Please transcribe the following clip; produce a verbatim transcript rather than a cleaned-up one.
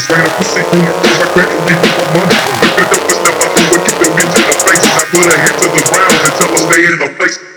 Ran a pussy on the floor, I cracked and leave my money. Look at the step out the wicked, don't get to the face. I put her hand to the ground and tell her stay in the place.